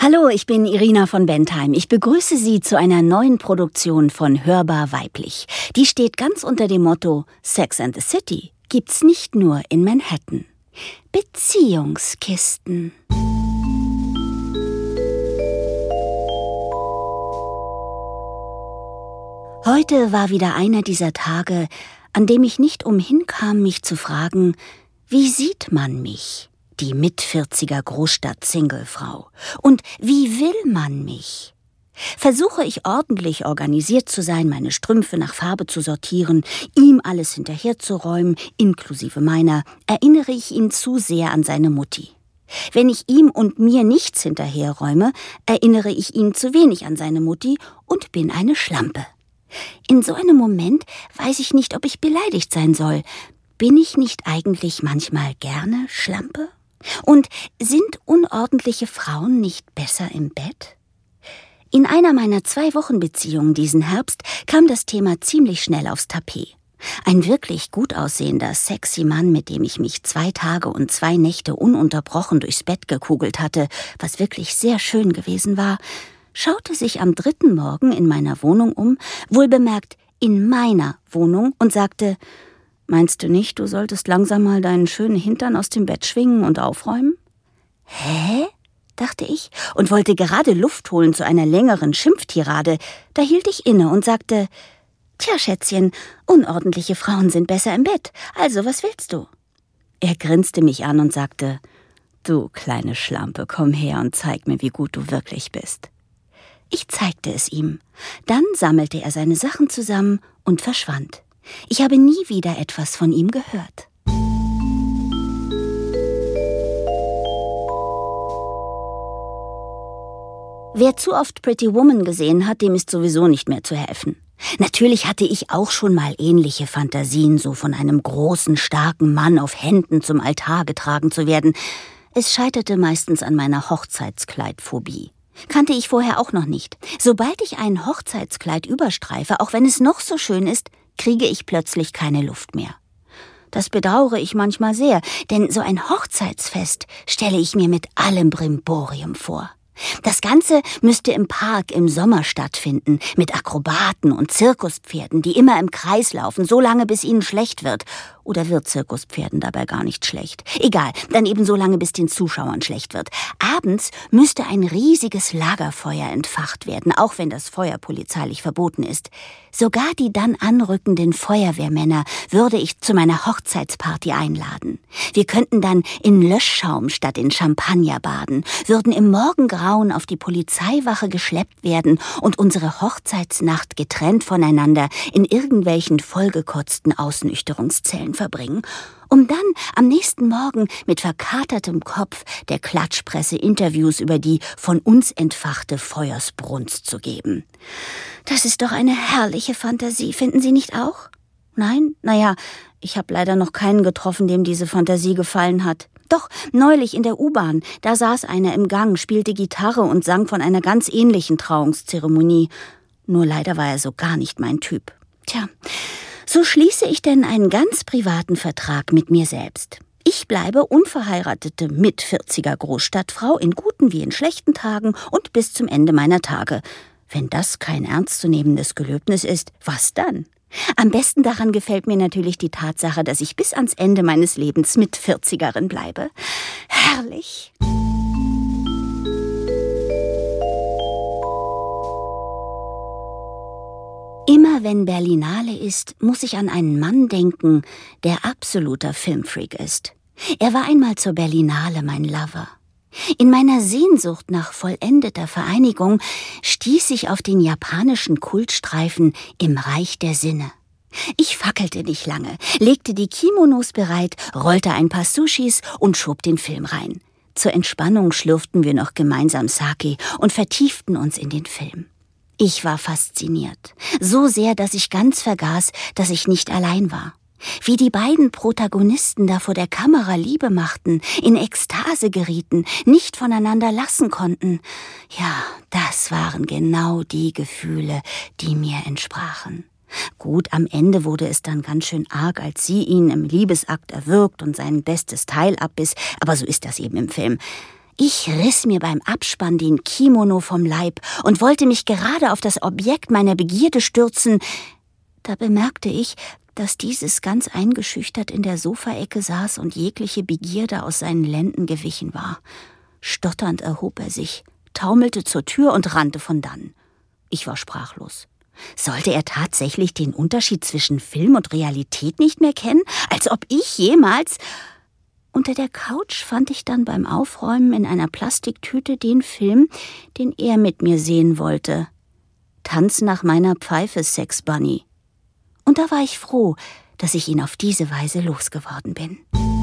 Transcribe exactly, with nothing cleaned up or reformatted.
Hallo, ich bin Irina von Bentheim. Ich begrüße Sie zu einer neuen Produktion von Hörbar Weiblich. Die steht ganz unter dem Motto Sex and the City gibt's nicht nur in Manhattan. Beziehungskisten. Heute war wieder einer dieser Tage, an dem ich nicht umhin kam, mich zu fragen, wie sieht man mich, die Mitvierziger Großstadt-Singlefrau? Und wie will man mich? Versuche ich ordentlich organisiert zu sein, meine Strümpfe nach Farbe zu sortieren, ihm alles hinterherzuräumen, inklusive meiner, erinnere ich ihn zu sehr an seine Mutti. Wenn ich ihm und mir nichts hinterherräume, erinnere ich ihn zu wenig an seine Mutti und bin eine Schlampe. In so einem Moment weiß ich nicht, ob ich beleidigt sein soll. Bin ich nicht eigentlich manchmal gerne Schlampe? Und sind unordentliche Frauen nicht besser im Bett? In einer meiner Zwei-Wochen-Beziehungen diesen Herbst kam das Thema ziemlich schnell aufs Tapet. Ein wirklich gut aussehender, sexy Mann, mit dem ich mich zwei Tage und zwei Nächte ununterbrochen durchs Bett gekugelt hatte, was wirklich sehr schön gewesen war, schaute sich am dritten Morgen in meiner Wohnung um, wohlbemerkt in meiner Wohnung, und sagte, »Meinst du nicht, du solltest langsam mal deinen schönen Hintern aus dem Bett schwingen und aufräumen?« »Hä?«, dachte ich und wollte gerade Luft holen zu einer längeren Schimpftirade. Da hielt ich inne und sagte, »Tja, Schätzchen, unordentliche Frauen sind besser im Bett. Also, was willst du?« Er grinste mich an und sagte, »Du kleine Schlampe, komm her und zeig mir, wie gut du wirklich bist.« Ich zeigte es ihm. Dann sammelte er seine Sachen zusammen und verschwand. Ich habe nie wieder etwas von ihm gehört. Wer zu oft Pretty Woman gesehen hat, dem ist sowieso nicht mehr zu helfen. Natürlich hatte ich auch schon mal ähnliche Fantasien, so von einem großen, starken Mann auf Händen zum Altar getragen zu werden. Es scheiterte meistens an meiner Hochzeitskleidphobie. Kannte ich vorher auch noch nicht. Sobald ich ein Hochzeitskleid überstreife, auch wenn es noch so schön ist, kriege ich plötzlich keine Luft mehr. Das bedauere ich manchmal sehr, denn so ein Hochzeitsfest stelle ich mir mit allem Brimborium vor. Das Ganze müsste im Park im Sommer stattfinden, mit Akrobaten und Zirkuspferden, die immer im Kreis laufen, so lange, bis ihnen schlecht wird. Oder wird Zirkuspferden dabei gar nicht schlecht? Egal, dann eben so lange, bis den Zuschauern schlecht wird. Abends müsste ein riesiges Lagerfeuer entfacht werden, auch wenn das Feuer polizeilich verboten ist. Sogar die dann anrückenden Feuerwehrmänner würde ich zu meiner Hochzeitsparty einladen. Wir könnten dann in Löschschaum statt in Champagner baden, würden im Morgengrauen auf die Polizeiwache geschleppt werden und unsere Hochzeitsnacht getrennt voneinander in irgendwelchen vollgekotzten Ausnüchterungszellen verbringen, um dann am nächsten Morgen mit verkatertem Kopf der Klatschpresse Interviews über die von uns entfachte Feuersbrunst zu geben. Das ist doch eine herrliche Fantasie, finden Sie nicht auch? Nein? Naja, ich habe leider noch keinen getroffen, dem diese Fantasie gefallen hat. Doch, neulich in der U-Bahn, da saß einer im Gang, spielte Gitarre und sang von einer ganz ähnlichen Trauungszeremonie. Nur leider war er so gar nicht mein Typ. Tja, so schließe ich denn einen ganz privaten Vertrag mit mir selbst. Ich bleibe unverheiratete Mitvierziger Großstadtfrau in guten wie in schlechten Tagen und bis zum Ende meiner Tage. Wenn das kein ernstzunehmendes Gelöbnis ist, was dann? Am besten daran gefällt mir natürlich die Tatsache, dass ich bis ans Ende meines Lebens Mitvierzigerin bleibe. Herrlich! Immer wenn Berlinale ist, muss ich an einen Mann denken, der absoluter Filmfreak ist. Er war einmal zur Berlinale mein Lover. In meiner Sehnsucht nach vollendeter Vereinigung stieß ich auf den japanischen Kultstreifen Im Reich der Sinne. Ich fackelte nicht lange, legte die Kimonos bereit, rollte ein paar Sushis und schob den Film rein. Zur Entspannung schlürften wir noch gemeinsam Sake und vertieften uns in den Film. Ich war fasziniert, so sehr, dass ich ganz vergaß, dass ich nicht allein war. Wie die beiden Protagonisten da vor der Kamera Liebe machten, in Ekstase gerieten, nicht voneinander lassen konnten. Ja, das waren genau die Gefühle, die mir entsprachen. Gut, am Ende wurde es dann ganz schön arg, als sie ihn im Liebesakt erwürgt und sein bestes Teil abbiss, aber so ist das eben im Film. Ich riss mir beim Abspann den Kimono vom Leib und wollte mich gerade auf das Objekt meiner Begierde stürzen. Da bemerkte ich, dass dieses ganz eingeschüchtert in der Sofaecke saß und jegliche Begierde aus seinen Lenden gewichen war. Stotternd erhob er sich, taumelte zur Tür und rannte von dannen. Ich war sprachlos. Sollte er tatsächlich den Unterschied zwischen Film und Realität nicht mehr kennen? Als ob ich jemals... Unter der Couch fand ich dann beim Aufräumen in einer Plastiktüte den Film, den er mit mir sehen wollte. Tanz nach meiner Pfeife, Sex Bunny. Und da war ich froh, dass ich ihn auf diese Weise losgeworden bin.